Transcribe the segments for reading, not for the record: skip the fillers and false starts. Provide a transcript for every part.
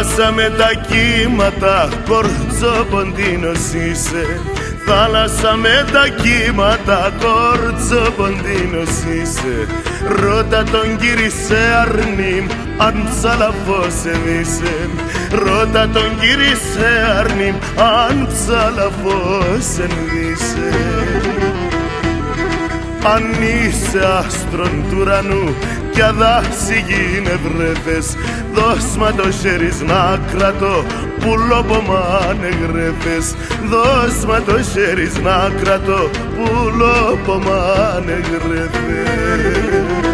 Θάλασσα με τα κύματα, κορτσοποντίνος είσαι. Θάλασσα με τα κύματα, κορτσοποντίνος είσαι. Ρώτα τον Κύρισε αρνήμ, αν ψαλαφώς ενείσαι. Ρώτα τον Κύρισε αρνήμ, αν ψαλαφώς ενείσαι. Αν είσαι άστρον του ουρανού κι αδάση γυνευρέφες, δώσ' μα το χέρις να κρατώ που λόπωμαν εγρέφες. Δώσ' μα το χέρις να κρατώ που λόπωμαν εγρέφες.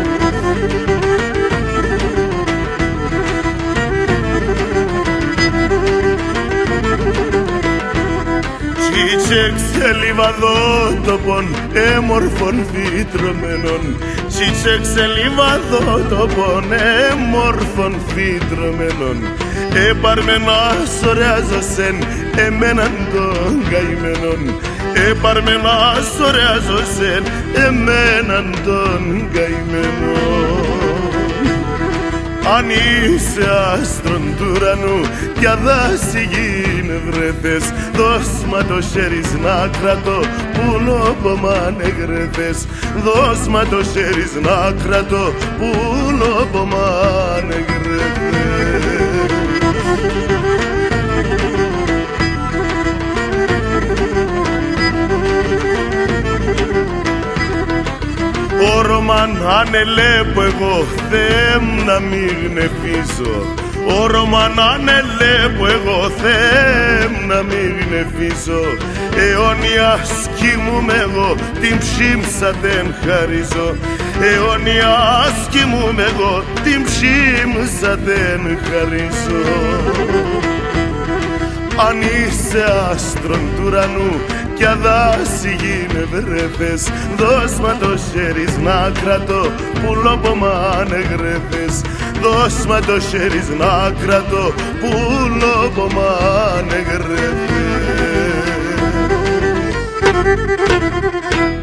Τσίτσεξε λιβαδότοπον έμορφων φυτρωμένων. Τσίτσεξε λιβαδότοπον έμορφων φυτρωμένων. Επαρμενάς ωραίζωσεν εμέναν των καημένων. Επαρμενάς ωραίζωσεν εμέναν των καημένων. Αν είσαι άστρον του ουρανού κι αδάση γυνευρέφες, δώσ' μα το χέρις να κρατώ που λόπωμαν εγρέφες. Δώσ' μα το χέρις να κρατώ που λόπωμαν εγρέφες. Όρομαν ανελέπω εγώ, Θεέμ να μη γνεφίζω. Όρομαν ανελέπω εγώ, Θεέμ να μη γνεφίζω. Αιώνια σκήμουμε εγώ, την ψήμσα τεν χαρίζω. Αιώνια σκήμουμε εγώ, την ψήμσα τεν χαρίζω. Αν είσαι άστρον του ουρανού κι αδάση γυνευρέφες, δώσ' μα το χέρις να κρατώ που λόπωμαν εγρέφες. Δώσ' μα το χέρις να κρατώ που λόπωμαν εγρέφες.